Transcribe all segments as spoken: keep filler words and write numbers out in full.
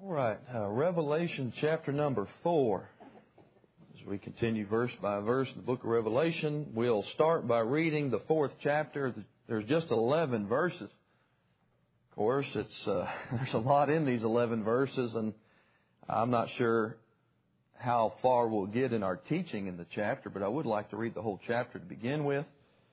All right, uh, Revelation chapter number four. As we continue verse by verse in the book of Revelation, we'll start by reading the fourth chapter. There's just eleven verses. Of course, it's uh, there's a lot in these eleven verses, and I'm not sure how far we'll get in our teaching in the chapter, but I would like to read the whole chapter to begin with.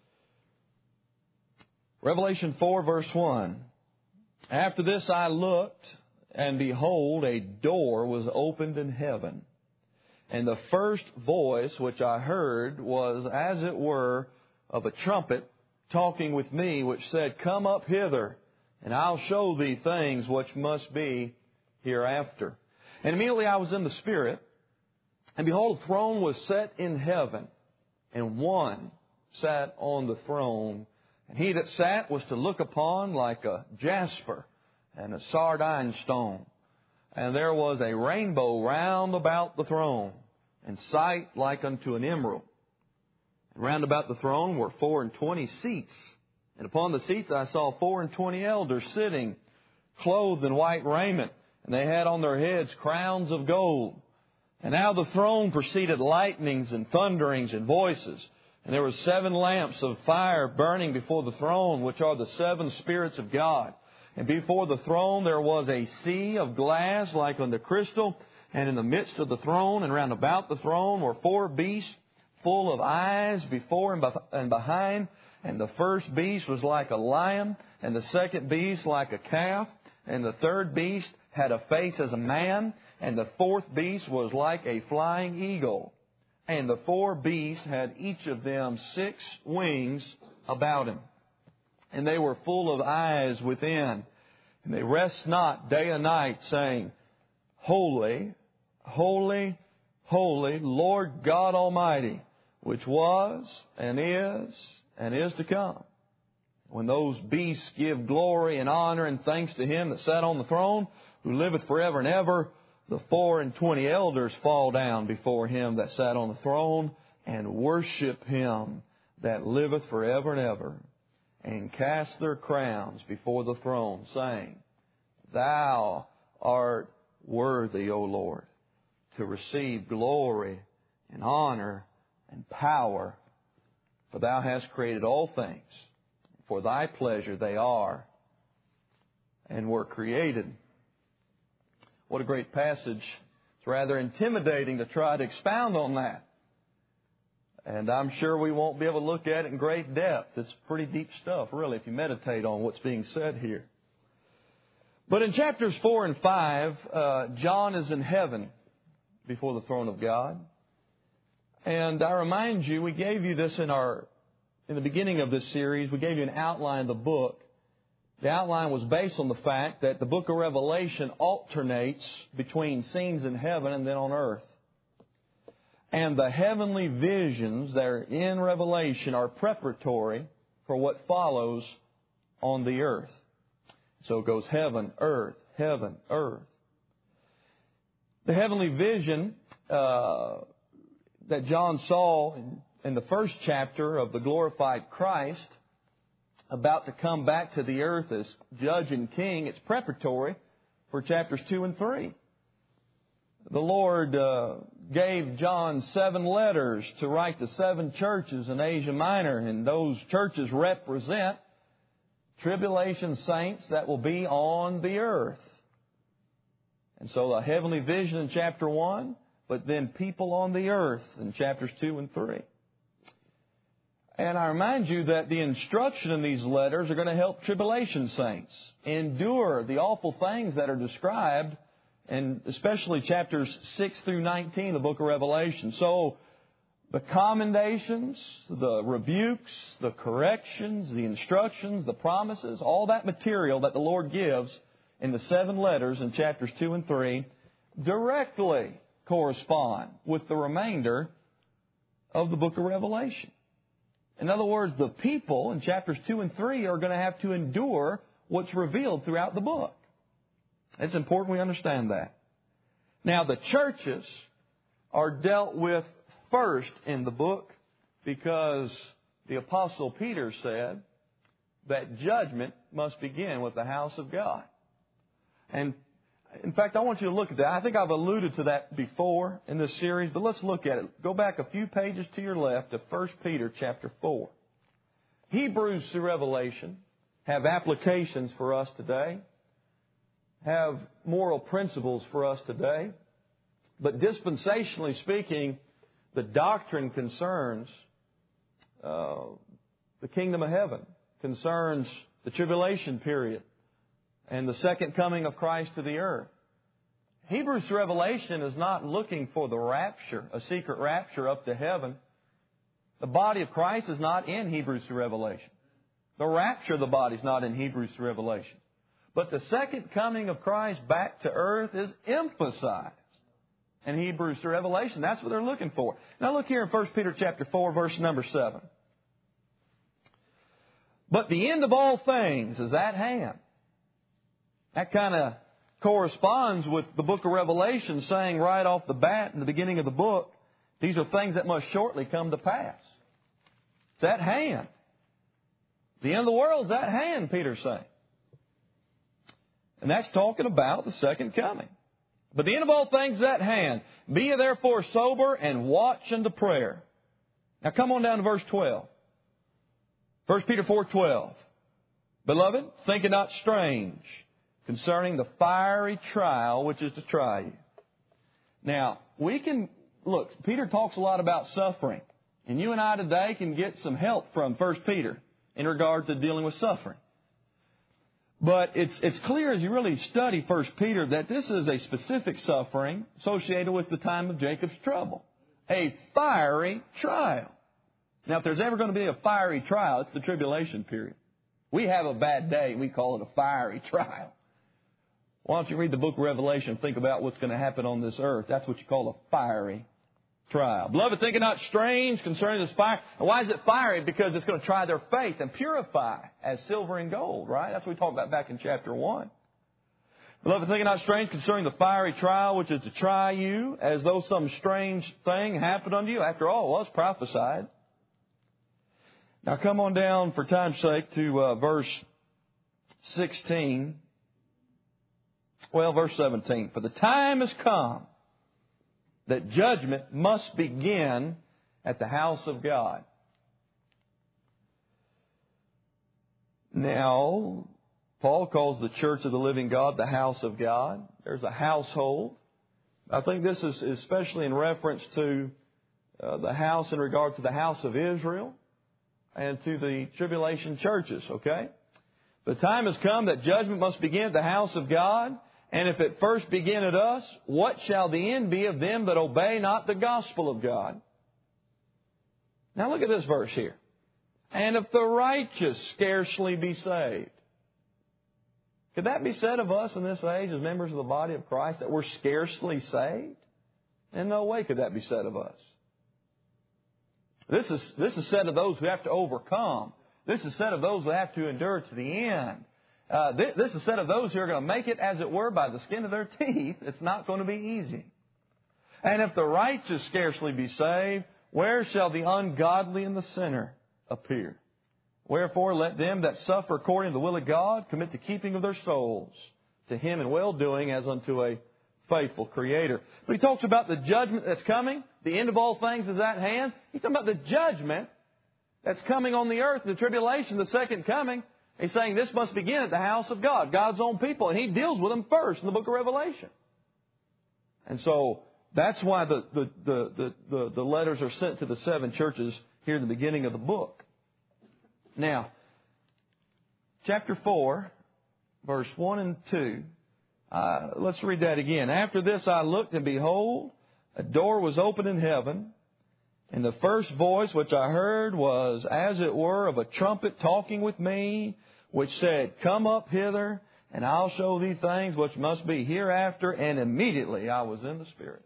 Revelation four, verse one. After this I looked, and behold, a door was opened in heaven. And the first voice which I heard was as it were of a trumpet talking with me, which said, Come up hither, and I'll show thee things which must be hereafter. And immediately I was in the Spirit, and behold, a throne was set in heaven, and one sat on the throne. And he that sat was to look upon like a jasper and a sardine stone. And there was a rainbow round about the throne, and sight like unto an emerald. And round about the throne were four and twenty seats. And upon the seats I saw four and twenty elders sitting, clothed in white raiment, and they had on their heads crowns of gold. And out of the throne proceeded lightnings and thunderings and voices. And there were seven lamps of fire burning before the throne, which are the seven spirits of God. And before the throne there was a sea of glass like unto crystal. And in the midst of the throne and round about the throne were four beasts full of eyes before and behind. And the first beast was like a lion, and the second beast like a calf. And the third beast had a face as a man. And the fourth beast was like a flying eagle. And the four beasts had each of them six wings about him. And they were full of eyes within. And they rest not day and night, saying, Holy, holy, holy, Lord God Almighty, which was and is and is to come. When those beasts give glory and honor and thanks to Him that sat on the throne, who liveth forever and ever, the four and twenty elders fall down before Him that sat on the throne and worship Him that liveth forever and ever, and cast their crowns before the throne, saying, Thou art worthy, O Lord, to receive glory and honor and power, for Thou hast created all things. For Thy pleasure they are and were created. What a great passage. It's rather intimidating to try to expound on that. And I'm sure we won't be able to look at it in great depth. It's pretty deep stuff, really, if you meditate on what's being said here. But in chapters four and five, uh, John is in heaven before the throne of God. And I remind you, we gave you this in our in the beginning of this series. We gave you an outline of the book. The outline was based on the fact that the book of Revelation alternates between scenes in heaven and then on earth. And the heavenly visions that are in Revelation are preparatory for what follows on the earth. So it goes heaven, earth, heaven, earth. The heavenly vision uh, that John saw in, in the first chapter of the glorified Christ, about to come back to the earth as judge and king, it's preparatory for chapters two and three. The Lord uh, gave John seven letters to write to seven churches in Asia Minor, and those churches represent tribulation saints that will be on the earth. And so a heavenly vision in chapter one, but then people on the earth in chapters two and three. And I remind you that the instruction in these letters are going to help tribulation saints endure the awful things that are described, and especially chapters six through nineteen of the book of Revelation. So the commendations, the rebukes, the corrections, the instructions, the promises, all that material that the Lord gives in the seven letters in chapters two and three directly correspond with the remainder of the book of Revelation. In other words, the people in chapters two and three are going to have to endure what's revealed throughout the book. It's important we understand that. Now, the churches are dealt with first in the book because the Apostle Peter said that judgment must begin with the house of God. And In fact, I want you to look at that. I think I've alluded to that before in this series, but let's look at it. Go back a few pages to your left to First Peter chapter four. Hebrews through Revelation have applications for us today, have moral principles for us today, but dispensationally speaking, the doctrine concerns uh, the kingdom of heaven, concerns the tribulation period, and the second coming of Christ to the earth. Hebrews to Revelation is not looking for the rapture, a secret rapture up to heaven. The body of Christ is not in Hebrews to Revelation. The rapture of the body is not in Hebrews to Revelation. But the second coming of Christ back to earth is emphasized in Hebrews to Revelation. That's what they're looking for. Now look here in First Peter chapter four, verse number seven. But the end of all things is at hand. That kind of corresponds with the book of Revelation saying right off the bat in the beginning of the book, these are things that must shortly come to pass. It's at hand. The end of the world is at hand, Peter's saying. And that's talking about the second coming. But the end of all things is at hand. Be ye therefore sober and watch unto prayer. Now come on down to verse twelve. First Peter four twelve. Beloved, think it not strange concerning the fiery trial which is to try you. Now, we can, look, Peter talks a lot about suffering. And you and I today can get some help from First Peter in regard to dealing with suffering. But it's it's clear as you really study First Peter that this is a specific suffering associated with the time of Jacob's trouble. A fiery trial. Now, if there's ever going to be a fiery trial, it's the tribulation period. We have a bad day, and we call it a fiery trial. Why don't you read the book of Revelation and think about what's going to happen on this earth? That's what you call a fiery trial. Beloved, think it not strange concerning this fire. And why is it fiery? Because it's going to try their faith and purify as silver and gold, right? That's what we talked about back in chapter one. Beloved, think it not strange concerning the fiery trial which is to try you, as though some strange thing happened unto you. After all, it was prophesied. Now come on down, for time's sake, to uh, verse sixteen. Well, verse seventeen. For the time has come that judgment must begin at the house of God. Now, Paul calls the church of the living God the house of God. There's a household. I think this is especially in reference to uh, the house in regard to the house of Israel and to the tribulation churches, okay? The time has come that judgment must begin at the house of God. And if it first begin at us, what shall the end be of them that obey not the gospel of God? Now look at this verse here. And if the righteous scarcely be saved. Could that be said of us in this age as members of the body of Christ, that we're scarcely saved? In no way could that be said of us. This is, this is said of those who have to overcome. This is said of those who have to endure to the end. Uh, this, this is said of those who are going to make it, as it were, by the skin of their teeth. It's not going to be easy. And if the righteous scarcely be saved, where shall the ungodly and the sinner appear? Wherefore let them that suffer according to the will of God commit the keeping of their souls to Him in well-doing as unto a faithful Creator. But he talks about the judgment that's coming. The end of all things is at hand. He's talking about the judgment that's coming on the earth, the tribulation, the second coming. He's saying this must begin at the house of God, God's own people. And He deals with them first in the book of Revelation. And so that's why the, the, the, the, the, the letters are sent to the seven churches here in the beginning of the book. Now, chapter four, verse one and two. Uh, let's read that again. After this I looked, and behold, a door was opened in heaven. And the first voice which I heard was, as it were, of a trumpet talking with me, which said, Come up hither, and I'll show thee things which must be hereafter. And immediately I was in the Spirit.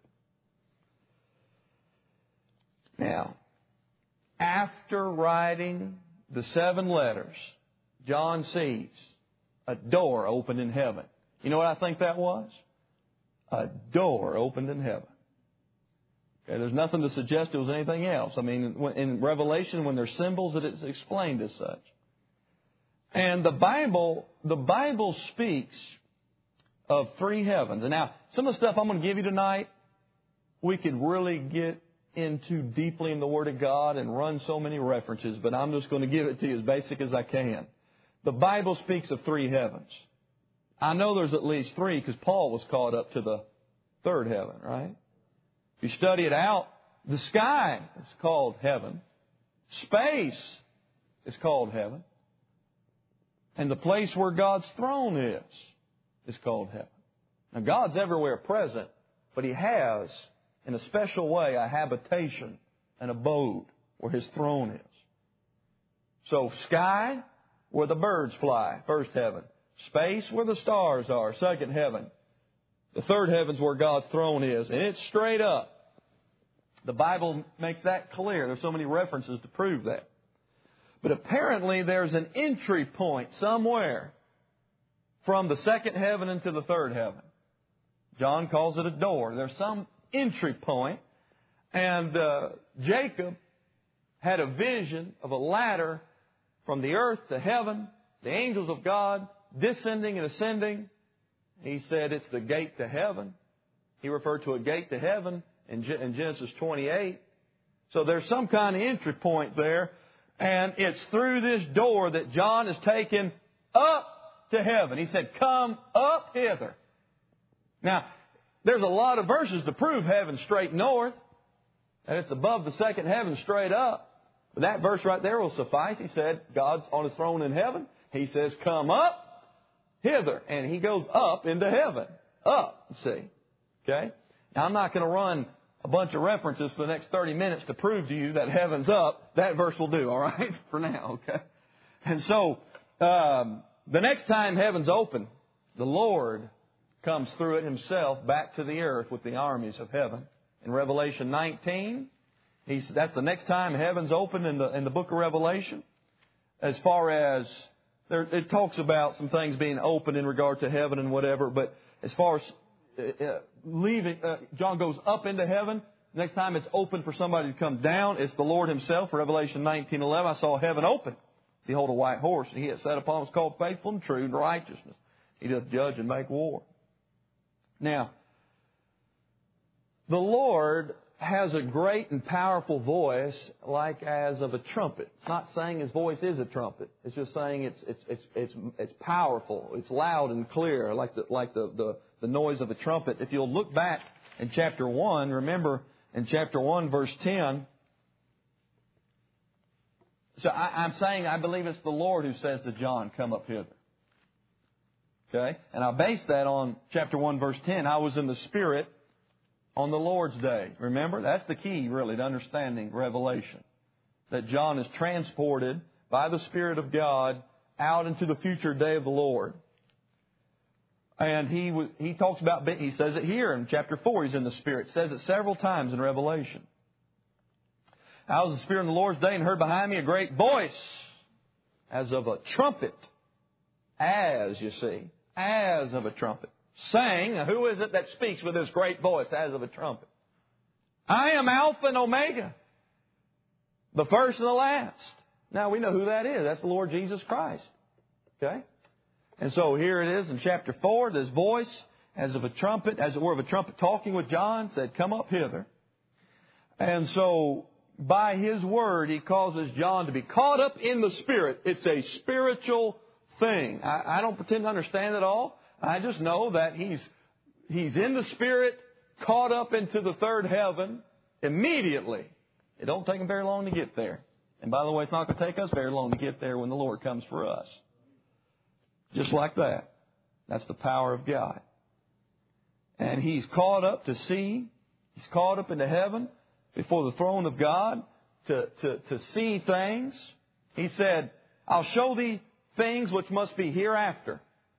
Now, after writing the seven letters, John sees a door opened in heaven. You know what I think that was? A door opened in heaven. Okay, there's nothing to suggest it was anything else. I mean, in Revelation, when there's symbols, it is explained as such. And the Bible, the Bible speaks of three heavens. And now, some of the stuff I'm going to give you tonight, we could really get into deeply in the Word of God and run so many references, but I'm just going to give it to you as basic as I can. The Bible speaks of three heavens. I know there's at least three because Paul was caught up to the third heaven, right? If you study it out, the sky is called heaven. Space is called heaven. And the place where God's throne is, is called heaven. Now, God's everywhere present, but He has, in a special way, a habitation, an abode where His throne is. So, sky, where the birds fly, first heaven. Space, where the stars are, second heaven. The third heaven's where God's throne is, and it's straight up. The Bible makes that clear. There's so many references to prove that. But apparently there's an entry point somewhere from the second heaven into the third heaven. John calls it a door. There's some entry point, and uh, Jacob had a vision of a ladder from the earth to heaven, the angels of God descending and ascending. He said it's the gate to heaven. He referred to a gate to heaven in Genesis twenty-eight. So there's some kind of entry point there, and it's through this door that John is taken up to heaven. He said, "Come up hither." Now, there's a lot of verses to prove heaven straight north, and it's above the second heaven straight up. But that verse right there will suffice. He said, God's on His throne in heaven. He says, "Come up hither." And He goes up into heaven. Up, see. Okay? Now, I'm not going to run a bunch of references for the next thirty minutes to prove to you that heaven's up. That verse will do, all right, for now, okay? And so, um, the next time heaven's open, the Lord comes through it Himself back to the earth with the armies of heaven. In Revelation nineteen, he's, that's the next time heaven's open in the, in the book of Revelation. As far as, there, it talks about some things being open in regard to heaven and whatever, but as far as uh, leaving, uh, John goes up into heaven. Next time it's open for somebody to come down, it's the Lord Himself. Revelation nineteen eleven, I saw heaven open. Behold, a white horse, and He that sat upon was called Faithful and True and Righteousness. He doth judge and make war. Now, the Lord has a great and powerful voice like as of a trumpet. It's not saying His voice is a trumpet. It's just saying it's it's it's it's, it's powerful. It's loud and clear like the like the, the, the noise of a trumpet. If you'll look back in chapter one, remember in chapter one, verse ten. So I, I'm saying I believe it's the Lord who says to John, "Come up hither." Okay? And I base that on chapter one, verse ten. I was in the Spirit on the Lord's day. Remember? That's the key, really, to understanding Revelation. That John is transported by the Spirit of God out into the future day of the Lord. And he he talks about, he says it here in chapter four, he's in the Spirit. Says it several times in Revelation. I was in the Spirit on the Lord's day and heard behind me a great voice as of a trumpet. As, you see, as of a trumpet. Saying, who is it that speaks with this great voice as of a trumpet? "I am Alpha and Omega, the first and the last." Now we know who that is. That's the Lord Jesus Christ. Okay? And so here it is in chapter four, this voice as of a trumpet, as it were of a trumpet talking with John, said, "Come up hither." And so by His word, He causes John to be caught up in the Spirit. It's a spiritual thing. I, I don't pretend to understand it all. I just know that he's he's in the Spirit, caught up into the third heaven immediately. It don't take him very long to get there. And by the way, it's not going to take us very long to get there when the Lord comes for us. Just like that. That's the power of God. And he's caught up to see. He's caught up into heaven before the throne of God to, to, to see things. He said, "I'll show thee things which must be hereafter."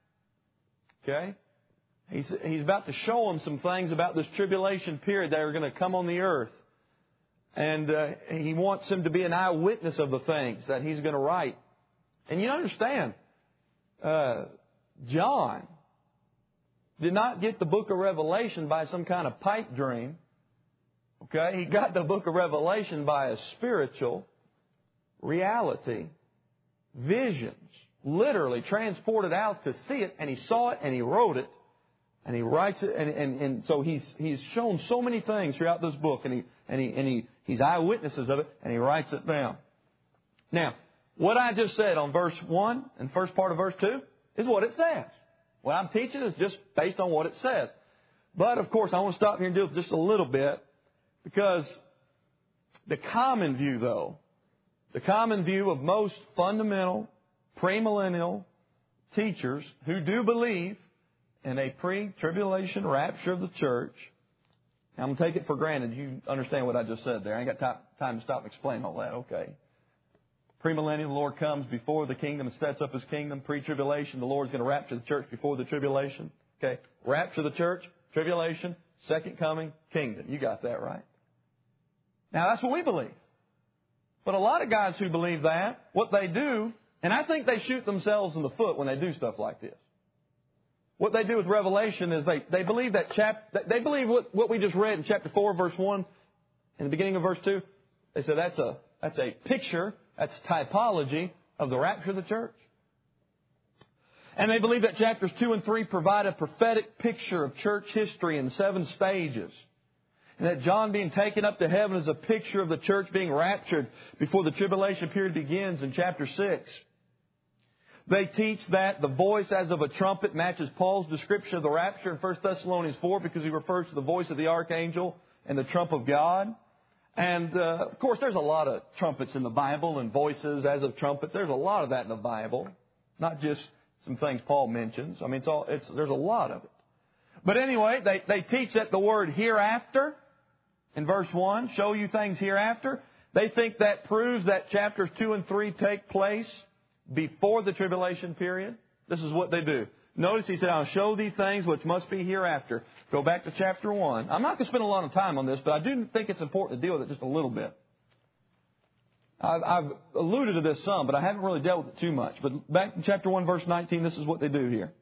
Okay? He's, he's about to show them some things about this tribulation period that are going to come on the earth. And uh, He wants him to be an eyewitness of the things that he's going to write. And you understand, uh, John did not get the book of Revelation by some kind of pipe dream. Okay? He got the book of Revelation by a spiritual reality, visions. Literally transported out to see it, and he saw it and he wrote it. And he writes it, and, and, and so he's he's shown so many things throughout this book, and he and he and he he's eyewitnesses of it, and he writes it down. Now, what I just said on verse one and first part of verse two is what it says. What I'm teaching is just based on what it says. But of course, I want to stop here and deal with just a little bit, because the common view, though, the common view of most fundamental premillennial teachers who do believe in a pre-tribulation rapture of the church. I'm going to take it for granted you understand what I just said there. I ain't got time, time to stop and explain all that. Okay. Premillennial, the Lord comes before the kingdom and sets up His kingdom. Pre-tribulation, the Lord's going to rapture the church before the tribulation. Okay. Rapture the church, tribulation, second coming, kingdom. You got that right. Now, that's what we believe. But a lot of guys who believe that, what they do, and I think they shoot themselves in the foot when they do stuff like this. What they do with Revelation is they, they believe that chap, they believe what, what we just read in chapter four, verse one, in the beginning of verse two. They say that's a, that's a picture, that's typology of the rapture of the church. And they believe that chapters two and three provide a prophetic picture of church history in seven stages. And that John being taken up to heaven is a picture of the church being raptured before the tribulation period begins in chapter six. They teach that the voice as of a trumpet matches Paul's description of the rapture in First Thessalonians four, because he refers to the voice of the archangel and the trump of God. And, uh, of course, there's a lot of trumpets in the Bible and voices as of trumpets. There's a lot of that in the Bible, not just some things Paul mentions. I mean, it's all, it's, there's a lot of it. But anyway, they, they teach that the word hereafter in verse one, show you things hereafter. They think that proves that chapters two and three take place before the tribulation period. This is what they do. Notice he said, I'll show thee things which must be hereafter. Go back to chapter one. I'm not going to spend a lot of time on this, but I do think it's important to deal with it just a little bit. I've, I've alluded to this some, but I haven't really dealt with it too much. But back in chapter one, verse nineteen, this is what they do here.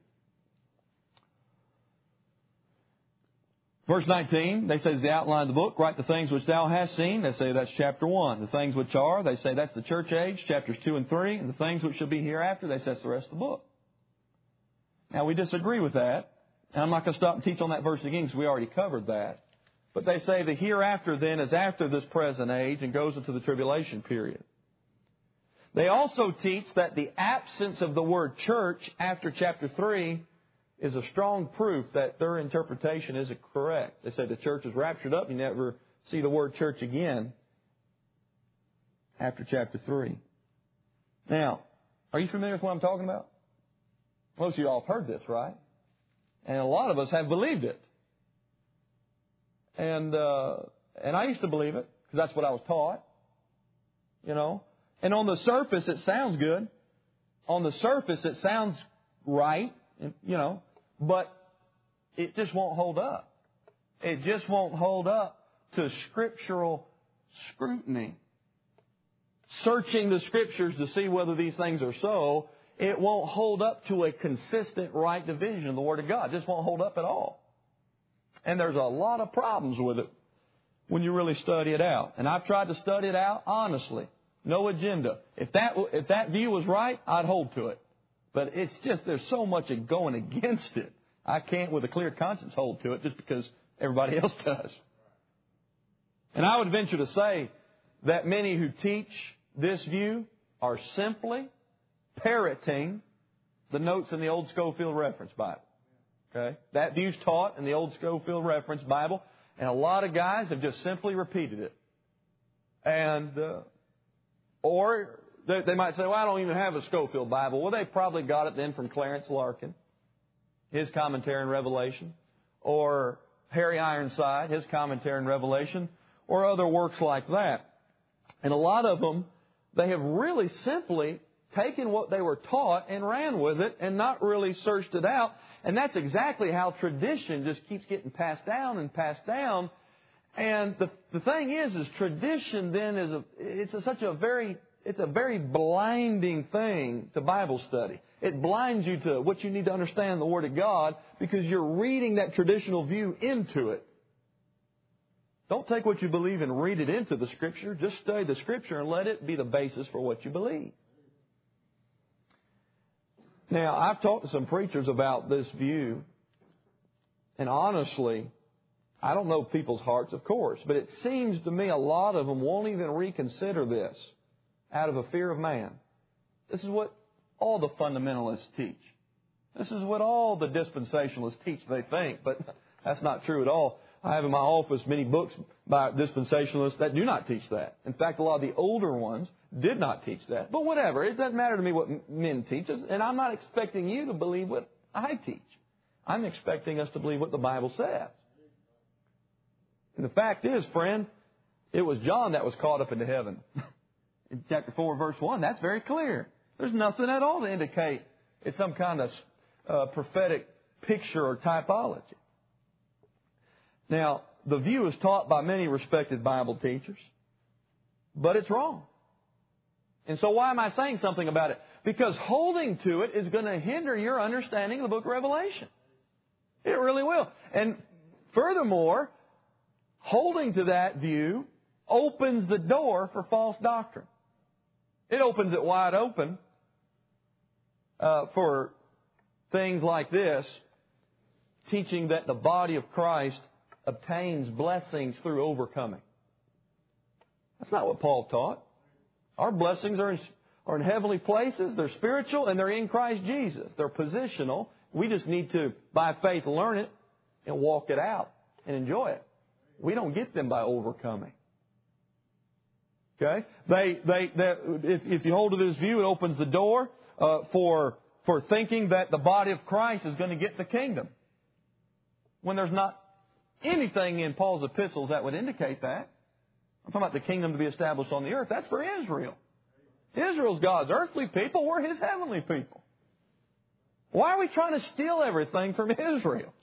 Verse nineteen, they say, is the outline of the book. Write the things which thou hast seen. They say that's chapter one. The things which are, they say that's the church age, chapters two and three. And the things which shall be hereafter, they say that's the rest of the book. Now, we disagree with that. And I'm not going to stop and teach on that verse again because we already covered that. But they say the hereafter then is after this present age and goes into the tribulation period. They also teach that the absence of the word church after chapter three is a strong proof that their interpretation isn't correct. They say the church is raptured up. You never see the word church again after chapter three. Now, are you familiar with what I'm talking about? Most of you all have heard this, right? And a lot of us have believed it. And uh, and I used to believe it because that's what I was taught. You know. And on the surface, it sounds good. On the surface, it sounds right. You know. But it just won't hold up. It just won't hold up to scriptural scrutiny. Searching the Scriptures to see whether these things are so, it won't hold up to a consistent right division of the Word of God. It just won't hold up at all. And there's a lot of problems with it when you really study it out. And I've tried to study it out honestly. No agenda. If that, if that view was right, I'd hold to it. But it's just, there's so much going against it. I can't with a clear conscience hold to it just because everybody else does. And I would venture to say that many who teach this view are simply parroting the notes in the Old Scofield Reference Bible. Okay? That view's taught in the Old Scofield Reference Bible, and a lot of guys have just simply repeated it. And, uh, or they, they might say, well, I don't even have a Scofield Bible. Well, they probably got it then from Clarence Larkin, his commentary on Revelation, or Harry Ironside, his commentary on Revelation, or other works like that. And a lot of them, they have really simply taken what they were taught and ran with it and not really searched it out. And that's exactly how tradition just keeps getting passed down and passed down. And the the thing is, is tradition then is a it's a, such a very it's a very blinding thing to Bible study. It blinds you to what you need to understand the Word of God because you're reading that traditional view into it. Don't take what you believe and read it into the Scripture. Just study the Scripture and let it be the basis for what you believe. Now, I've talked to some preachers about this view, And honestly, I don't know people's hearts, of course, but it seems to me a lot of them won't even reconsider this out of a fear of man. This is what all the fundamentalists teach. This is what all the dispensationalists teach, they think, but that's not true at all. I have in my office many books by dispensationalists that do not teach that. In fact, a lot of the older ones did not teach that. But whatever, it doesn't matter to me what men teach us, and I'm not expecting you to believe what I teach. I'm expecting us to believe what the Bible says. And the fact is, friend, it was John that was caught up into heaven. In chapter four, verse one, that's very clear. There's nothing at all to indicate it's some kind of uh, prophetic picture or typology. Now, the view is taught by many respected Bible teachers, but it's wrong. And so why am I saying something about it? Because holding to it is going to hinder your understanding of the book of Revelation. It really will. And furthermore, holding to that view opens the door for false doctrine. It opens it wide open uh, for things like this, teaching that the body of Christ obtains blessings through overcoming. That's not what Paul taught. Our blessings are in, are in heavenly places. They're spiritual and they're in Christ Jesus. They're positional. We just need to, by faith, learn it and walk it out and enjoy it. We don't get them by overcoming. Okay? They, they, they, if, if you hold to this view, it opens the door uh, for, for thinking that the body of Christ is going to get the kingdom, when there's not anything in Paul's epistles that would indicate that. I'm talking about the kingdom to be established on the earth. That's for Israel. Israel's God's earthly people. We're His heavenly people. Why are we trying to steal everything from Israel?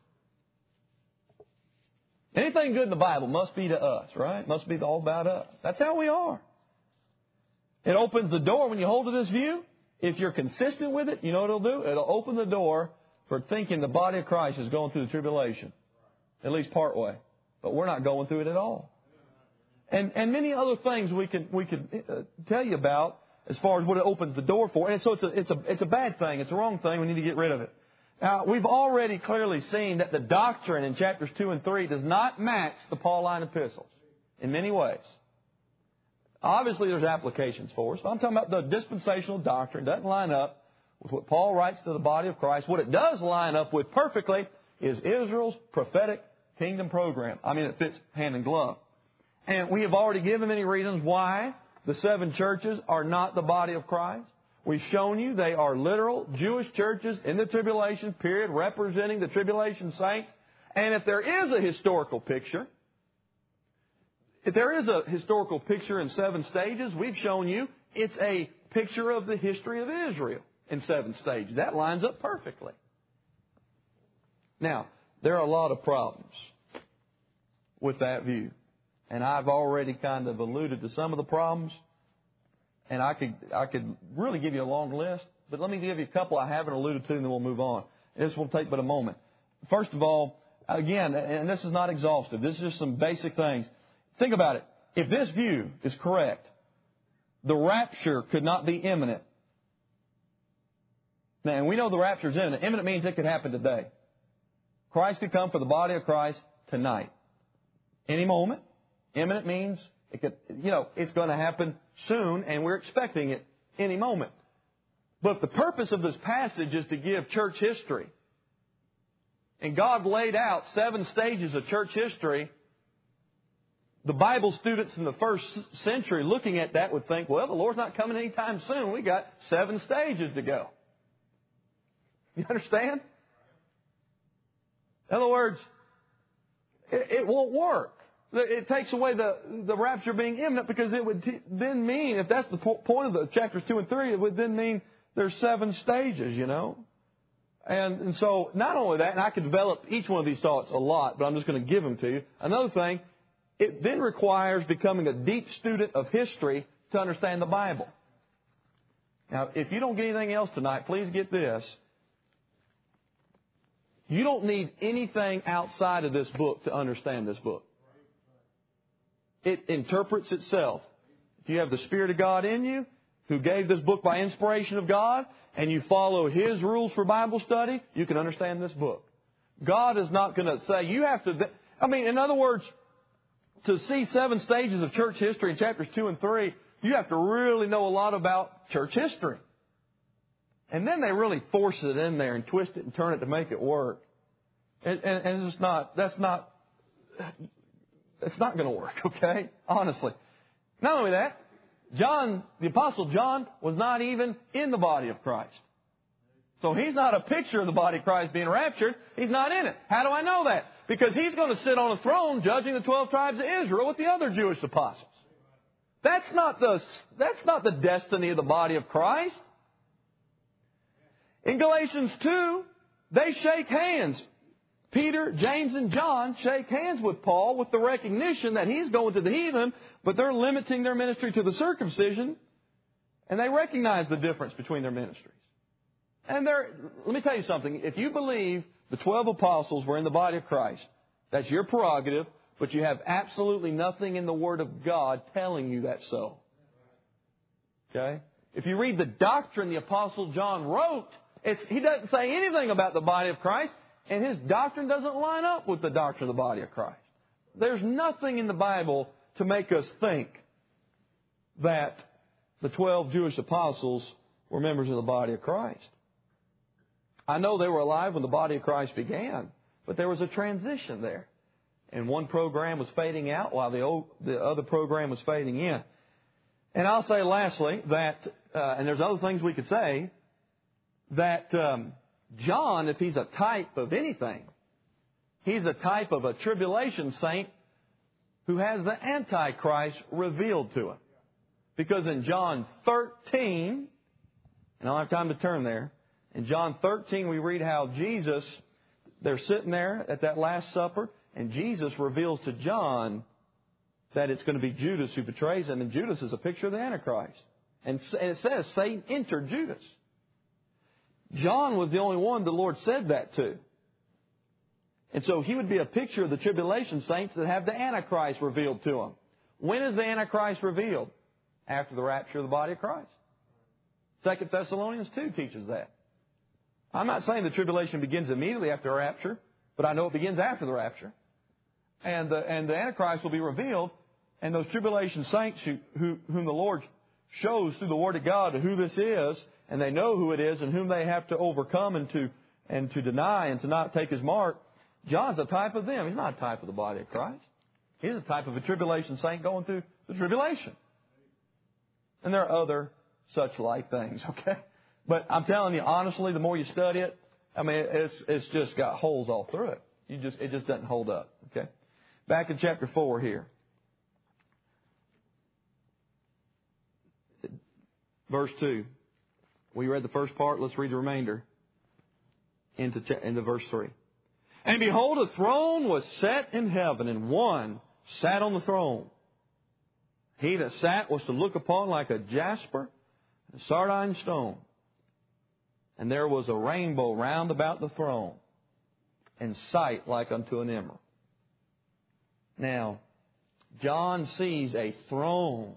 Anything good in the Bible must be to us, right? Must be all about us. That's how we are. It opens the door when you hold to this view. If you're consistent with it, you know what it'll do? It'll open the door for thinking the body of Christ is going through the tribulation, at least part way. But we're not going through it at all. And and many other things we could we could uh, tell you about as far as what it opens the door for. And so it's a it's a it's a bad thing. It's a wrong thing. We need to get rid of it. Now, we've already clearly seen that the doctrine in chapters two and three does not match the Pauline epistles in many ways. Obviously, there's applications for us. But I'm talking about the dispensational doctrine. It doesn't line up with what Paul writes to the body of Christ. What it does line up with perfectly is Israel's prophetic kingdom program. I mean, it fits hand in glove. And we have already given many reasons why the seven churches are not the body of Christ. We've shown you they are literal Jewish churches in the tribulation period representing the tribulation saints. And if there is a historical picture, if there is a historical picture in seven stages, we've shown you it's a picture of the history of Israel in seven stages. That lines up perfectly. Now, there are a lot of problems with that view. And I've already kind of alluded to some of the problems. And I could I could really give you a long list. But let me give you a couple I haven't alluded to, and then we'll move on. This will take but a moment. First of all, again, and this is not exhaustive. This is just some basic things. Think about it. If this view is correct, the rapture could not be imminent. Now, and we know the rapture is imminent. Imminent means it could happen today. Christ could come for the body of Christ tonight. Any moment. Imminent means it could, you know, it's going to happen soon, and we're expecting it any moment. But if the purpose of this passage is to give church history, and God laid out seven stages of church history, the Bible students in the first century looking at that would think, well, the Lord's not coming anytime soon. We got seven stages to go. You understand? In other words, it, it won't work. It takes away the, the rapture being imminent, because it would t- then mean, if that's the po- point of the chapters two and three, it would then mean there's seven stages, you know. And, and so not only that, and I could develop each one of these thoughts a lot, but I'm just going to give them to you. Another thing, it then requires becoming a deep student of history to understand the Bible. Now, if you don't get anything else tonight, please get this. You don't need anything outside of this book to understand this book. It interprets itself. If you have the Spirit of God in you, who gave this book by inspiration of God, and you follow His rules for Bible study, you can understand this book. God is not going to say, you have to... I mean, in other words, to see seven stages of church history in chapters two and three, you have to really know a lot about church history. And then they really force it in there and twist it and turn it to make it work. And, and, and it's just not, that's not, it's not going to work, okay? Honestly. Not only that, John, the Apostle John, was not even in the body of Christ. So he's not a picture of the body of Christ being raptured. He's not in it. How do I know that? Because he's going to sit on a throne judging the twelve tribes of Israel with the other Jewish apostles. That's not the, that's not the destiny of the body of Christ. In Galatians two, they shake hands. Peter, James, and John shake hands with Paul with the recognition that he's going to the heathen, but they're limiting their ministry to the circumcision, and they recognize the difference between their ministries. And they're, let me tell you something. If you believe the twelve apostles were in the body of Christ, that's your prerogative, but you have absolutely nothing in the Word of God telling you that's so. Okay? If you read the doctrine the Apostle John wrote, it's, he doesn't say anything about the body of Christ, and his doctrine doesn't line up with the doctrine of the body of Christ. There's nothing in the Bible to make us think that the twelve Jewish apostles were members of the body of Christ. I know they were alive when the body of Christ began, but there was a transition there. And one program was fading out while the, old, the other program was fading in. And I'll say lastly that, uh, and there's other things we could say, that um, John, if he's a type of anything, he's a type of a tribulation saint who has the Antichrist revealed to him. Because in John thirteen, and I don't have time to turn there, in John thirteen we read how Jesus, they're sitting there at that Last Supper, and Jesus reveals to John that it's going to be Judas who betrays him, and Judas is a picture of the Antichrist. And it says Satan entered Judas. John was the only one the Lord said that to. And so he would be a picture of the tribulation saints that have the Antichrist revealed to them. When is the Antichrist revealed? After the rapture of the body of Christ. Second Thessalonians two teaches that. I'm not saying the tribulation begins immediately after the rapture, but I know it begins after the rapture. And the, and the Antichrist will be revealed, and those tribulation saints who, who, whom the Lord shows through the Word of God who this is, and they know who it is and whom they have to overcome and to, and to deny and to not take His mark. John's a type of them. He's not a type of the body of Christ. He's a type of a tribulation saint going through the tribulation. And there are other such like things, okay? But I'm telling you, honestly, the more you study it, I mean, it's it's just got holes all through it. You just It just doesn't hold up, okay? Back in chapter four here. Verse two. We read the first part. Let's read the remainder into, into verse three. And behold, a throne was set in heaven, and one sat on the throne. He that sat was to look upon like a jasper and a sardine stone. And there was a rainbow round about the throne, and sight like unto an emerald. Now, John sees a throne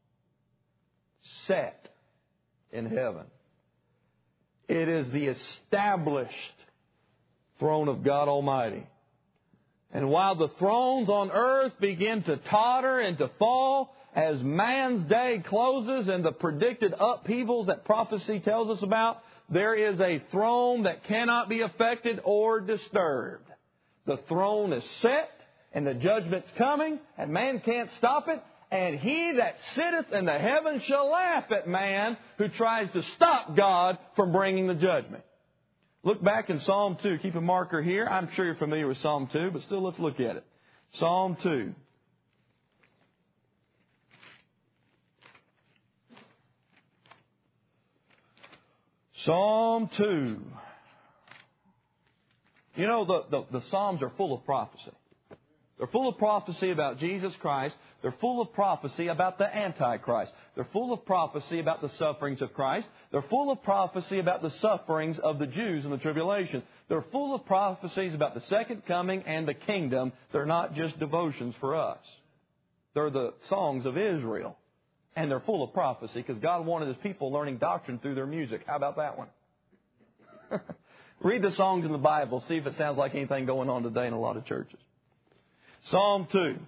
set in heaven. It is the established throne of God Almighty. And while the thrones on earth begin to totter and to fall as man's day closes and the predicted upheavals that prophecy tells us about, there is a throne that cannot be affected or disturbed. The throne is set and the judgment's coming and man can't stop it. And he that sitteth in the heavens shall laugh at man who tries to stop God from bringing the judgment. Look back in Psalm two. Keep a marker here. I'm sure you're familiar with Psalm two, but still let's look at it. Psalm two. Psalm two. You know, the, the, the Psalms are full of prophecy. They're full of prophecy about Jesus Christ. They're full of prophecy about the Antichrist. They're full of prophecy about the sufferings of Christ. They're full of prophecy about the sufferings of the Jews in the tribulation. They're full of prophecies about the second coming and the kingdom. They're not just devotions for us. They're the songs of Israel. And they're full of prophecy because God wanted His people learning doctrine through their music. How about that one? Read the songs in the Bible. See if it sounds like anything going on today in a lot of churches. Psalm two.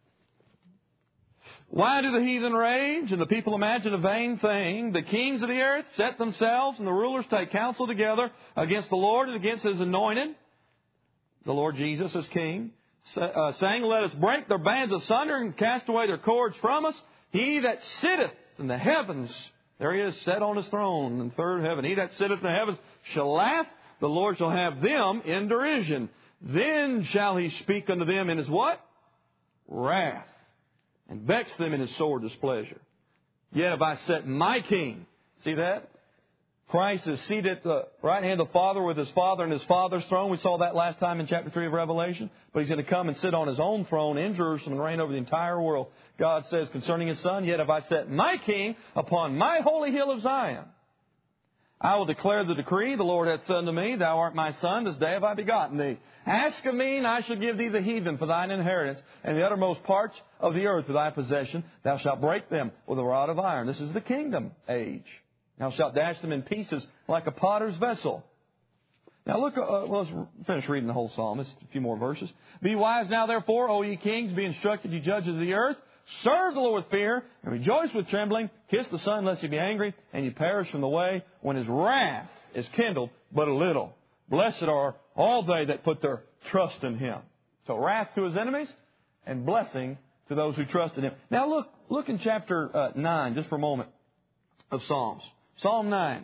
Why do the heathen rage and the people imagine a vain thing? The kings of the earth set themselves and the rulers take counsel together against the Lord and against His anointed. The Lord Jesus is King. Uh, saying, let us break their bands asunder and cast away their cords from us. He that sitteth in the heavens, there He is, set on His throne in third heaven. He that sitteth in the heavens shall laugh. The Lord shall have them in derision. Then shall He speak unto them in His what? Wrath. And vex them in His sore displeasure. Yet have I set my King. See that? Christ is seated at the right hand of the Father with His Father and His Father's throne. We saw that last time in chapter three of Revelation. But He's going to come and sit on His own throne in Jerusalem and reign over the entire world. God says concerning His Son, yet have I set my King upon my holy hill of Zion. I will declare the decree. The Lord hath said unto me, Thou art my Son, this day have I begotten thee. Ask of me, and I shall give thee the heathen for thine inheritance, and the uttermost parts of the earth for thy possession. Thou shalt break them with a rod of iron. This is the kingdom age. Thou shalt dash them in pieces like a potter's vessel. Now look, uh, well, let's finish reading the whole psalm. It's a few more verses. Be wise now, therefore, O ye kings, be instructed, ye judges of the earth. Serve the Lord with fear, and rejoice with trembling. Kiss the Son, lest He be angry, and ye perish from the way, when His wrath is kindled but a little. Blessed are all they that put their trust in Him. So wrath to His enemies, and blessing to those who trust in Him. Now look, look in chapter uh, nine, just for a moment, of Psalms. Psalm nine.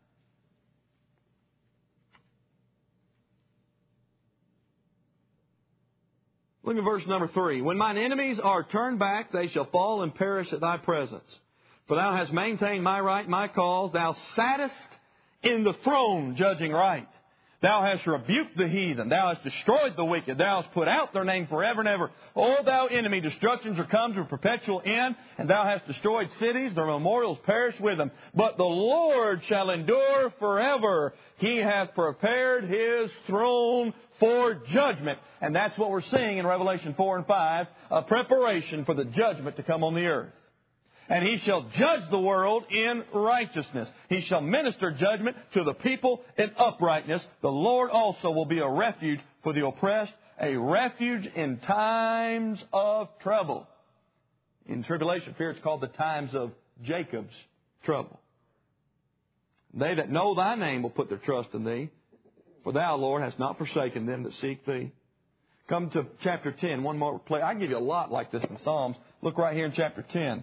Look at verse number three. When mine enemies are turned back, they shall fall and perish at thy presence. For thou hast maintained my right, my cause. Thou sattest in the throne, judging right. Thou hast rebuked the heathen. Thou hast destroyed the wicked. Thou hast put out their name forever and ever. O thou enemy, destructions are come to a perpetual end, and thou hast destroyed cities. Their memorials perish with them. But the Lord shall endure forever. He hath prepared His throne for judgment. And that's what we're seeing in Revelation four and five, a preparation for the judgment to come on the earth. And He shall judge the world in righteousness. He shall minister judgment to the people in uprightness. The Lord also will be a refuge for the oppressed, a refuge in times of trouble. In tribulation period, it's called the times of Jacob's trouble. They that know Thy name will put their trust in Thee. For Thou, Lord, hast not forsaken them that seek Thee. Come to chapter ten. One more place. I can give you a lot like this in Psalms. Look right here in chapter ten.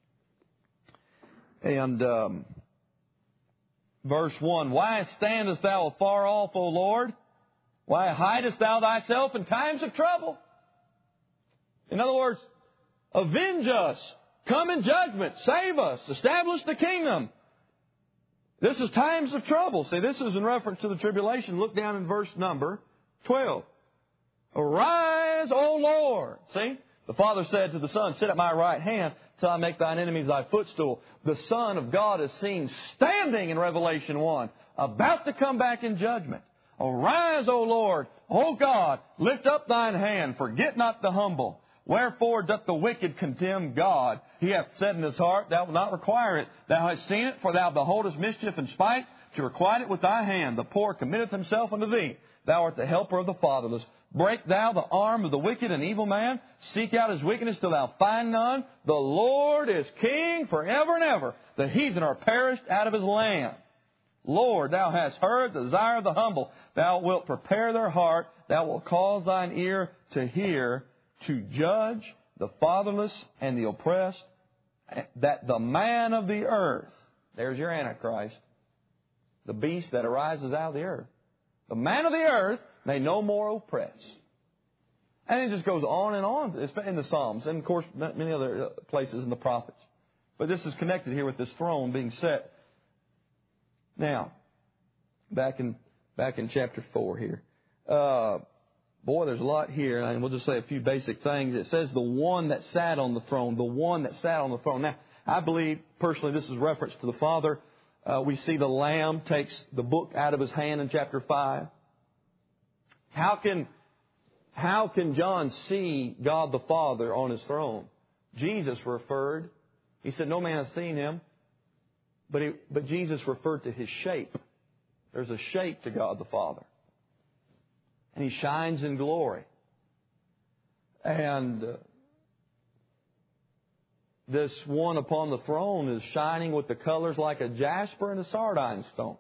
And um, verse one. Why standest Thou afar off, O Lord? Why hidest Thou Thyself in times of trouble? In other words, avenge us. Come in judgment. Save us. Establish the kingdom. This is times of trouble. See, this is in reference to the tribulation. Look down in verse number twelve. Arise, O Lord. See, the Father said to the Son, sit at my right hand till I make thine enemies thy footstool. The Son of God is seen standing in Revelation one, about to come back in judgment. Arise, O Lord, O God, lift up thine hand, forget not the humble. Wherefore doth the wicked condemn God? He hath said in his heart, thou wilt not require it. Thou hast seen it, for thou beholdest mischief and spite, to requite it with thy hand. The poor committeth himself unto thee. Thou art the helper of the fatherless. Break thou the arm of the wicked and evil man. Seek out his wickedness till thou find none. The Lord is king forever and ever. The heathen are perished out of his land. Lord, thou hast heard the desire of the humble. Thou wilt prepare their heart. Thou wilt cause thine ear to hear, to judge the fatherless and the oppressed, that the man of the earth, there's your Antichrist, the beast that arises out of the earth, the man of the earth may no more oppress. And it just goes on and on. It's in the Psalms and, of course, many other places in the prophets. But this is connected here with this throne being set. Now, back in back in chapter four here. Uh, boy, there's a lot here, and we'll just say a few basic things. It says the one that sat on the throne, the one that sat on the throne. Now, I believe, personally, this is reference to the Father. Uh, we see the Lamb takes the book out of his hand in chapter five. How can, how can John see God the Father on his throne? Jesus referred. He said, no man has seen him. But, he, but Jesus referred to his shape. There's a shape to God the Father. And He shines in glory. And uh, this one upon the throne is shining with the colors like a jasper and a sardine stone.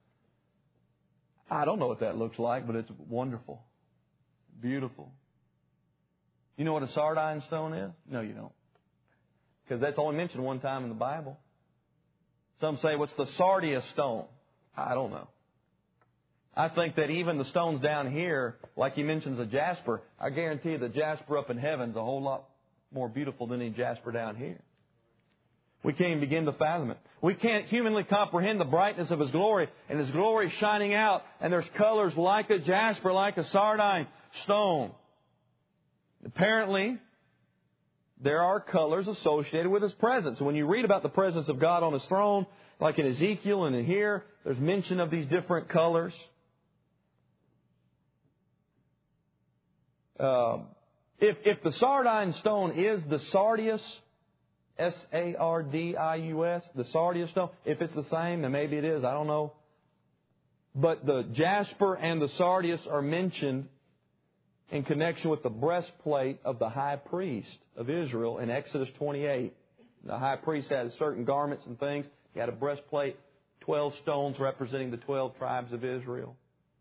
I don't know what that looks like, but it's wonderful. Beautiful. You know what a sardine stone is? No, you don't. Because that's only mentioned one time in the Bible. Some say, what's the sardius stone? I don't know. I think that even the stones down here, like he mentions a jasper, I guarantee you the jasper up in heaven is a whole lot more beautiful than any jasper down here. We can't even begin to fathom it. We can't humanly comprehend the brightness of His glory, and His glory shining out, and there's colors like a jasper, like a sardine stone. Apparently, there are colors associated with His presence. When you read about the presence of God on His throne, like in Ezekiel and in here, there's mention of these different colors. Uh, if, if the sardine stone is the sardius, S A R D I U S, the sardius stone, if it's the same, then maybe it is, I don't know. But the jasper and the sardius are mentioned in connection with the breastplate of the high priest of Israel in Exodus twenty-eight. The high priest had certain garments and things. He had a breastplate, twelve stones representing the twelve tribes of Israel.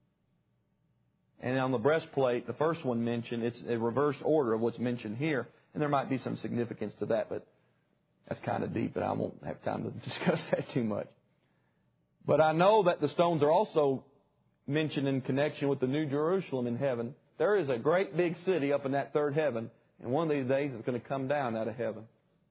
And on the breastplate, the first one mentioned, it's a reverse order of what's mentioned here. And there might be some significance to that, but that's kind of deep, and I won't have time to discuss that too much. But I know that the stones are also mentioned in connection with the New Jerusalem in heaven. There is a great big city up in that third heaven, and one of these days it's going to come down out of heaven.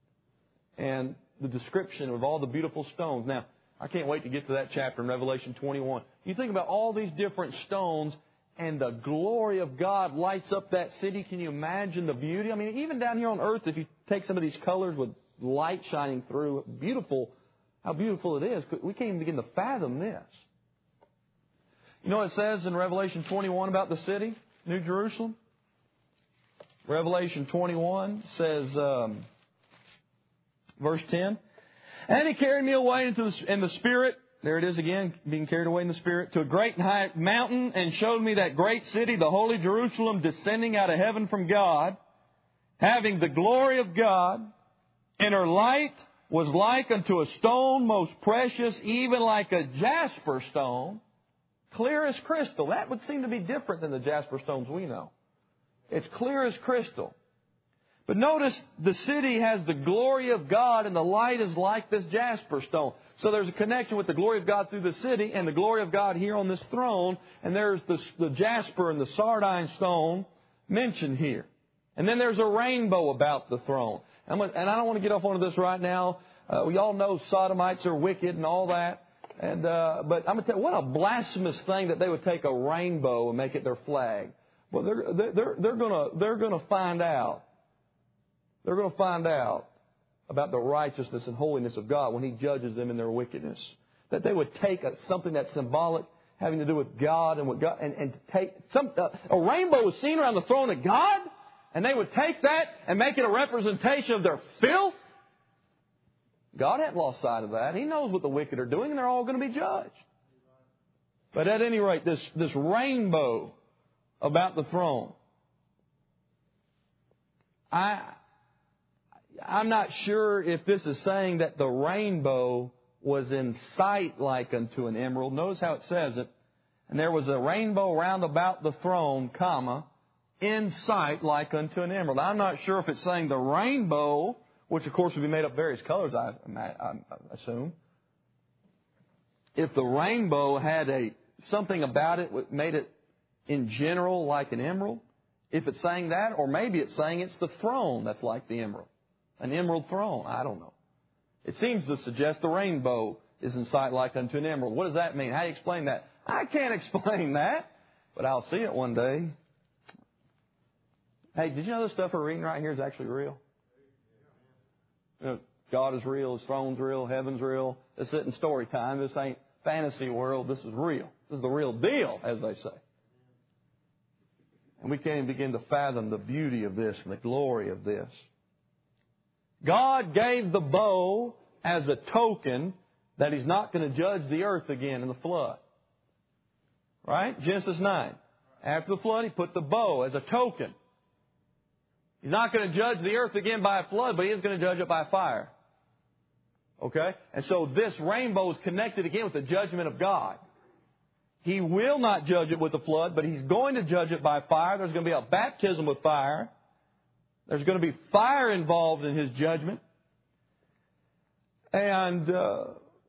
And the description of all the beautiful stones. Now, I can't wait to get to that chapter in Revelation twenty-one. You think about all these different stones, and the glory of God lights up that city. Can you imagine the beauty? I mean, even down here on earth, if you take some of these colors with light shining through, beautiful, how beautiful it is. We can't even begin to fathom this. You know what it says in Revelation twenty-one about the city, New Jerusalem? Revelation twenty-one says, um, verse ten, and He carried me away into the, in the Spirit. There it is again, being carried away in the Spirit, to a great and high mountain, and showed me that great city, the holy Jerusalem, descending out of heaven from God, having the glory of God, and her light was like unto a stone most precious, even like a jasper stone, clear as crystal. That would seem to be different than the jasper stones we know. It's clear as crystal. But notice the city has the glory of God, and the light is like this jasper stone. So there's a connection with the glory of God through the city and the glory of God here on this throne. And there's the, the jasper and the sardine stone mentioned here. And then there's a rainbow about the throne. And I don't want to get off onto this right now. Uh, we all know sodomites are wicked and all that. And uh, but I'm going to tell you, what a blasphemous thing that they would take a rainbow and make it their flag. Well, they're they're they're going to they're going to find out. They're going to find out about the righteousness and holiness of God when He judges them in their wickedness. That they would take a, something that's symbolic, having to do with God and with God, and, and take some uh, a rainbow was seen around the throne of God, and they would take that and make it a representation of their filth. God hadn't lost sight of that. He knows what the wicked are doing, and they're all going to be judged. But at any rate, this this rainbow about the throne, I. I'm not sure if this is saying that the rainbow was in sight like unto an emerald. Notice how it says it. And there was a rainbow round about the throne, comma, in sight like unto an emerald. I'm not sure if it's saying the rainbow, which of course would be made up of various colors, I, I assume. If the rainbow had a something about it that made it in general like an emerald. If it's saying that, or maybe it's saying it's the throne that's like the emerald. An emerald throne. I don't know. It seems to suggest the rainbow is in sight like unto an emerald. What does that mean? How do you explain that? I can't explain that, but I'll see it one day. Hey, did you know this stuff we're reading right here is actually real? You know, God is real, His throne's real, heaven's real. This isn't story time. This ain't fantasy world. This is real. This is the real deal, as they say. And we can't even begin to fathom the beauty of this and the glory of this. God gave the bow as a token that He's not going to judge the earth again in the flood. Right? Genesis nine. After the flood, He put the bow as a token. He's not going to judge the earth again by a flood, but He is going to judge it by fire. Okay? And so this rainbow is connected again with the judgment of God. He will not judge it with the flood, but He's going to judge it by fire. There's going to be a baptism with fire. There's going to be fire involved in His judgment. And uh,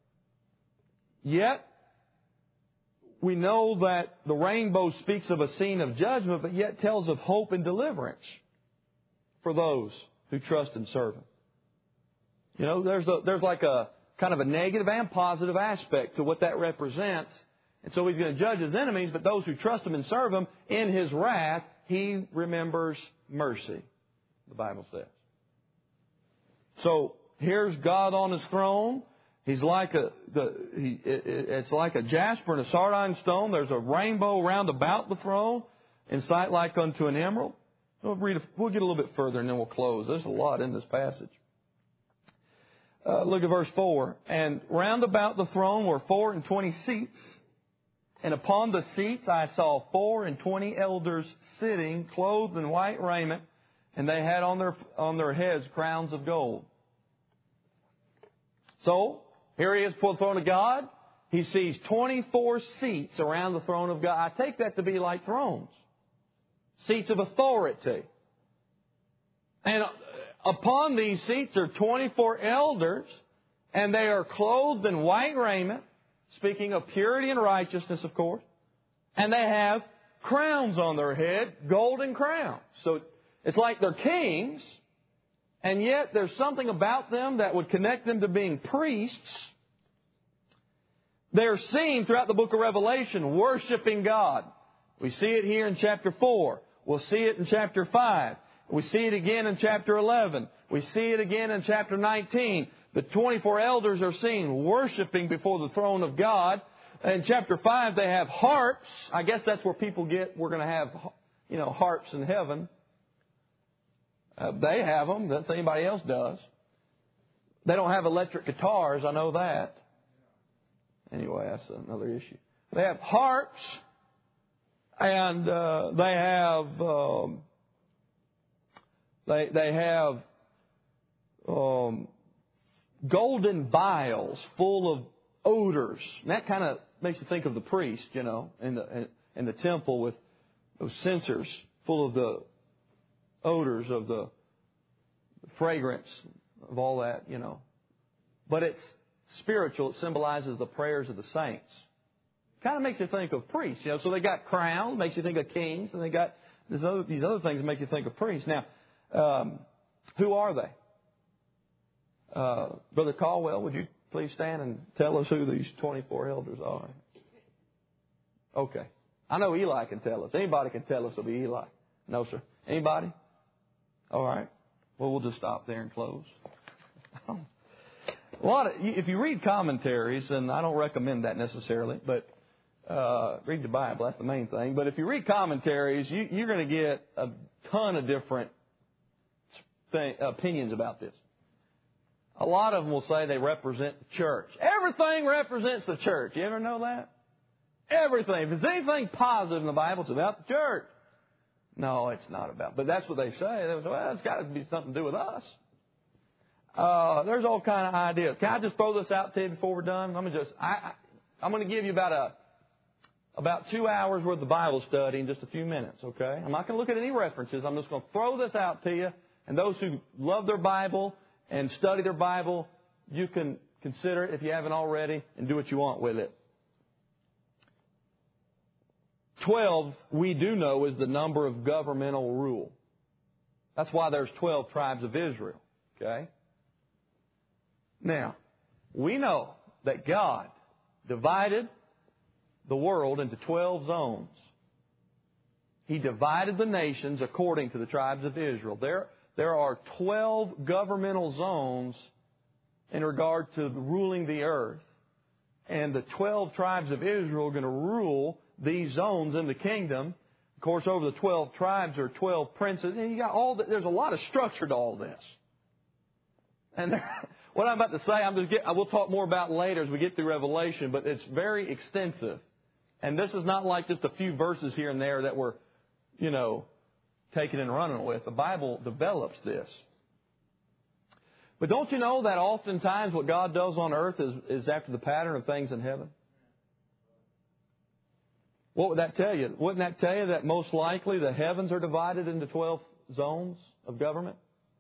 yet, we know that the rainbow speaks of a scene of judgment, but yet tells of hope and deliverance for those who trust and serve Him. You know, there's a, there's like a kind of a negative and positive aspect to what that represents. And so He's going to judge His enemies, but those who trust Him and serve Him, in His wrath, He remembers mercy, the Bible says. So here's God on His throne. He's like a, the, he, it, it's like a jasper and a sardine stone. There's a rainbow round about the throne, in sight like unto an emerald. We'll read. A, we'll get a little bit further and then we'll close. There's a lot in this passage. Uh, look at verse four. And round about the throne were four and twenty seats, and upon the seats I saw four and twenty elders sitting, clothed in white raiment, and they had on their on their heads crowns of gold. So, here He is before the throne of God. He sees twenty-four seats around the throne of God. I take that to be like thrones. Seats of authority. And upon these seats are twenty-four elders, and they are clothed in white raiment, speaking of purity and righteousness, of course. And they have crowns on their head, golden crowns. So, it's like they're kings. And yet there's something about them that would connect them to being priests. They're seen throughout the book of Revelation worshiping God. We see it here in chapter four. We'll see it in chapter five. We see it again in chapter eleven. We see it again in chapter nineteen. The twenty-four elders are seen worshiping before the throne of God. In chapter five, they have harps. I guess that's where people get, we're going to have, you know, harps in heaven. Uh, they have them. That's anybody else does. They don't have electric guitars. I know that. Anyway, that's another issue. They have harps, and uh, they have um, they they have um, golden vials full of odors. And that kind of makes you think of the priest, you know, in the in, in the temple with those censers full of the odors of the fragrance of all that, you know. But it's spiritual. It symbolizes the prayers of the saints. Kind of makes you think of priests, you know. So they got crowns, makes you think of kings, and they got this other, these other things that make you think of priests. Now, um, who are they? Uh, Brother Caldwell, would you please stand and tell us who these twenty-four elders are? Okay. I know Eli can tell us. Anybody can tell us it'll be Eli. No, sir. Anybody? All right. Well, we'll just stop there and close. A lot of, if you read commentaries, and I don't recommend that necessarily, but uh, read the Bible. That's the main thing. But if you read commentaries, you, you're going to get a ton of different thing, opinions about this. A lot of them will say they represent the church. Everything represents the church. You ever know that? Everything. If there's anything positive in the Bible, it's about the church. No, it's not about. But that's what they say. They say, well, it's got to be something to do with us. Uh, there's all kind of ideas. Can I just throw this out to you before we're done? Let me just. I, I, I'm going to give you about a about two hours worth of Bible study in just a few minutes. Okay? I'm not going to look at any references. I'm just going to throw this out to you. And those who love their Bible and study their Bible, you can consider it if you haven't already and do what you want with it. Twelve, we do know, is the number of governmental rule. That's why there's twelve tribes of Israel. Okay? Now, we know that God divided the world into twelve zones. He divided the nations according to the tribes of Israel. There, there are twelve governmental zones in regard to ruling the earth. And the twelve tribes of Israel are going to rule these zones in the kingdom. Of course, over the twelve tribes are twelve princes. And you got all the, there's a lot of structure to all this. And there, what I'm about to say, I'm just get, I will talk more about later as we get through Revelation, but it's very extensive. And this is not like just a few verses here and there that we're, you know, taking and running with. The Bible develops this. But don't you know that oftentimes what God does on earth is, is after the pattern of things in heaven? What would that tell you? Wouldn't that tell you that most likely the heavens are divided into twelve zones of government?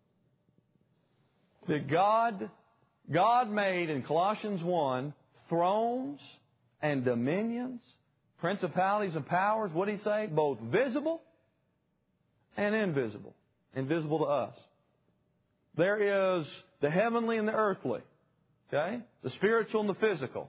That God, God made in Colossians one thrones and dominions, principalities and powers, what did He say? Both visible and invisible. Invisible to us. There is the heavenly and the earthly. Okay? The spiritual and the physical.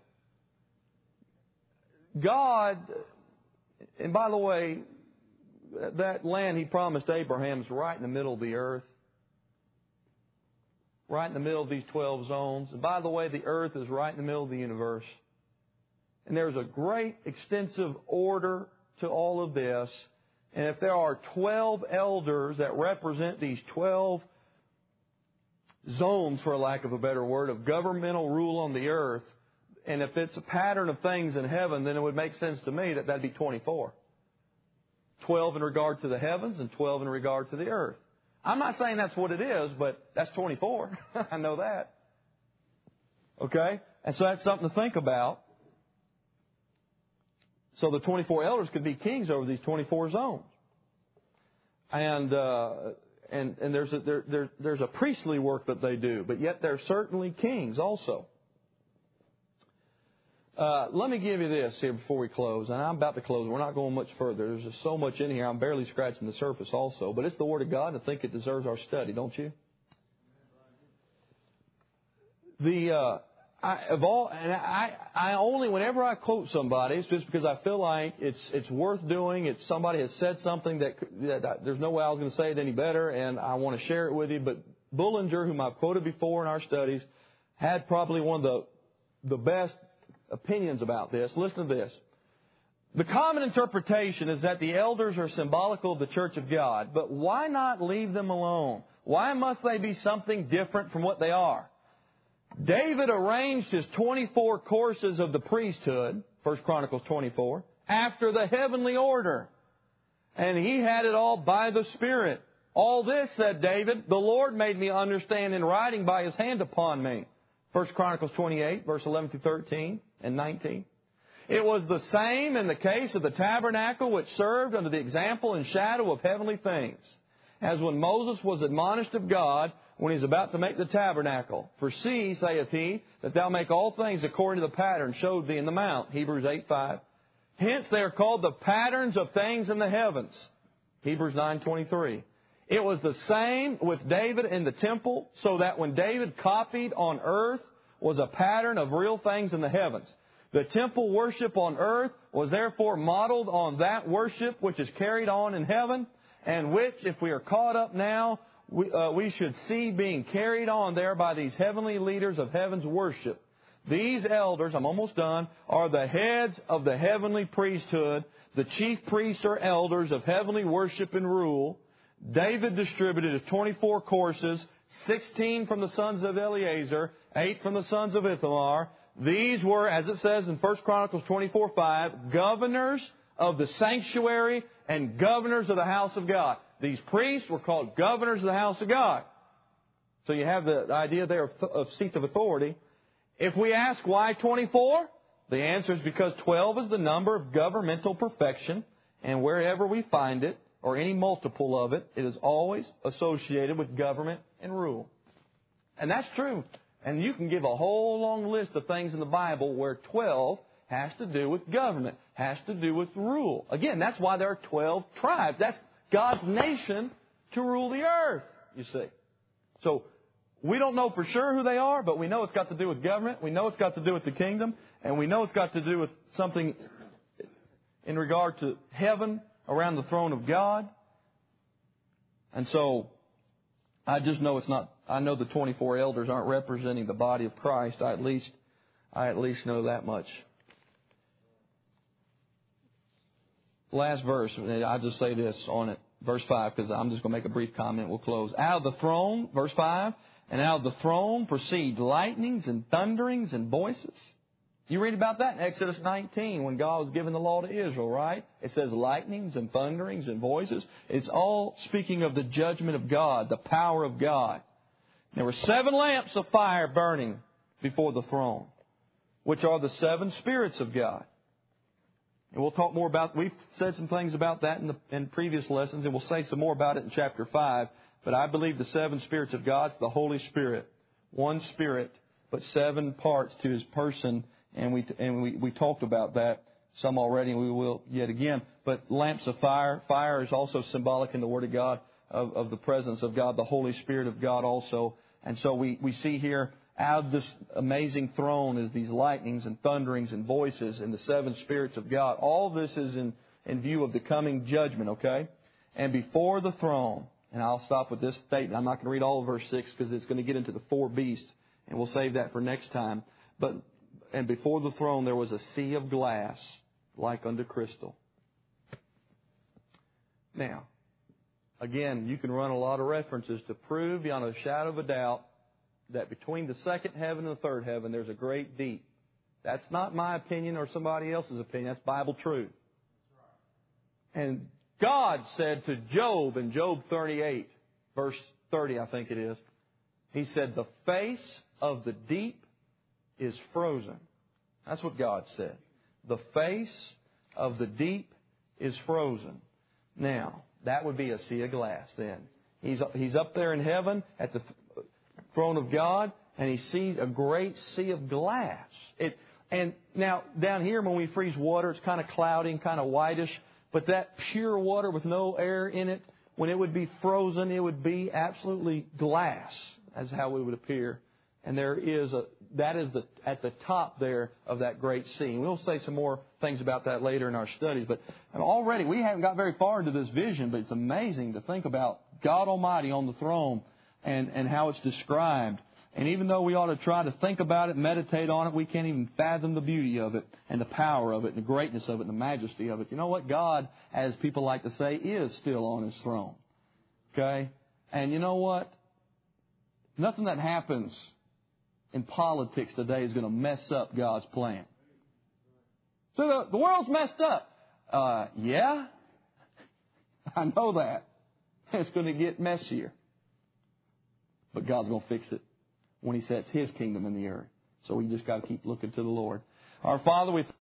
God, and by the way, that land He promised Abraham is right in the middle of the earth. Right in the middle of these twelve zones. And by the way, the earth is right in the middle of the universe. And there's a great extensive order to all of this. And if there are twelve elders that represent these twelve zones, for lack of a better word, of governmental rule on the earth, and if it's a pattern of things in heaven, then it would make sense to me that that'd be twenty-four. twelve in regard to the heavens and twelve in regard to the earth. I'm not saying that's what it is, but that's twenty-four. I know that. Okay? And so that's something to think about. So the twenty-four elders could be kings over these twenty-four zones. And uh, and and there's a, there, there, there's a priestly work that they do, but yet they're certainly kings also. Uh, let me give you this here before we close, and I'm about to close. We're not going much further. There's just so much in here. I'm barely scratching the surface also. But it's the Word of God, and I think it deserves our study, don't you? The uh, I, of all, and I, I only whenever I quote somebody, it's just because I feel like it's it's worth doing. It's somebody has said something that, that I, there's no way I was going to say it any better, and I want to share it with you. But Bullinger, whom I've quoted before in our studies, had probably one of the the best opinions about this. Listen to this. The common interpretation is that the elders are symbolical of the Church of God, but why not leave them alone? Why must they be something different from what they are? David arranged his twenty-four courses of the priesthood, First Chronicles twenty-four, after the heavenly order. And he had it all by the Spirit. All this, said David, the Lord made me understand in writing by His hand upon me. First Chronicles twenty-eight, verse eleven through thirteen and nineteen. It was the same in the case of the tabernacle which served under the example and shadow of heavenly things, as when Moses was admonished of God when he was about to make the tabernacle. For see, saith he, that thou make all things according to the pattern showed thee in the mount. Hebrews eight five. Hence they are called the patterns of things in the heavens. Hebrews nine twenty-three. It was the same with David in the temple, so that when David copied on earth was a pattern of real things in the heavens. The temple worship on earth was therefore modeled on that worship which is carried on in heaven, and which, if we are caught up now, we, uh, we should see being carried on there by these heavenly leaders of heaven's worship. These elders, I'm almost done, are the heads of the heavenly priesthood, the chief priests or elders of heavenly worship and rule. David distributed his twenty-four courses, sixteen from the sons of Eleazar, eight from the sons of Ithamar. These were, as it says in First Chronicles twenty-four five, governors of the sanctuary and governors of the house of God. These priests were called governors of the house of God. So you have the idea there of, of seats of authority. If we ask why twenty-four, the answer is because twelve is the number of governmental perfection, and wherever we find it, or any multiple of it, it is always associated with government and rule. And that's true. And you can give a whole long list of things in the Bible where twelve has to do with government, has to do with rule. Again, that's why there are twelve tribes. That's God's nation to rule the earth, you see. So we don't know for sure who they are, but we know it's got to do with government. We know it's got to do with the kingdom. And we know it's got to do with something in regard to heaven around the throne of God. And so I just know it's not, I know the twenty-four elders aren't representing the body of Christ. I at least, I at least know that much. Last verse, I'll just say this on it, verse five, because I'm just going to make a brief comment. We'll close. Out of the throne, verse five, and out of the throne proceed lightnings and thunderings and voices. You read about that in Exodus nineteen when God was giving the law to Israel, right? It says lightnings and thunderings and voices. It's all speaking of the judgment of God, the power of God. There were seven lamps of fire burning before the throne, which are the seven spirits of God. And we'll talk more about, we've said some things about that in the in previous lessons, and we'll say some more about it in chapter five. But I believe the seven spirits of God is the Holy Spirit. One Spirit, but seven parts to His person. And we and we, we talked about that some already, and we will yet again. But lamps of fire, fire is also symbolic in the Word of God of, of the presence of God, the Holy Spirit of God also. And so we, we see here, out of this amazing throne is these lightnings and thunderings and voices and the seven spirits of God. All this is in, in view of the coming judgment, okay? And before the throne, and I'll stop with this statement. I'm not going to read all of verse six because it's going to get into the four beasts, and we'll save that for next time. But and before the throne there was a sea of glass like unto crystal. Now, again, you can run a lot of references to prove beyond a shadow of a doubt that between the second heaven and the third heaven there's a great deep. That's not my opinion or somebody else's opinion. That's Bible truth. And God said to Job in Job thirty-eight, verse thirty, I think it is, He said, the face of the deep is frozen. That's what God said. The face of the deep is frozen. Now, that would be a sea of glass then. He's, he's up there in heaven at the throne of God, and He sees a great sea of glass. It, and now, down here when we freeze water, it's kind of cloudy and kind of whitish. But that pure water with no air in it, when it would be frozen, it would be absolutely glass. That's how it would appear. And there is a, that is the, at the top there of that great sea. And we'll say some more things about that later in our studies. But already, we haven't got very far into this vision, but it's amazing to think about God Almighty on the throne and, and how it's described. And even though we ought to try to think about it, meditate on it, we can't even fathom the beauty of it and the power of it and the greatness of it and the majesty of it. You know what? God, as people like to say, is still on His throne. Okay? And you know what? Nothing that happens in politics today is going to mess up God's plan. So the, the world's messed up. Uh, yeah, I know that. It's going to get messier. But God's going to fix it when He sets His kingdom in the earth. So we just got to keep looking to the Lord. Our Father, we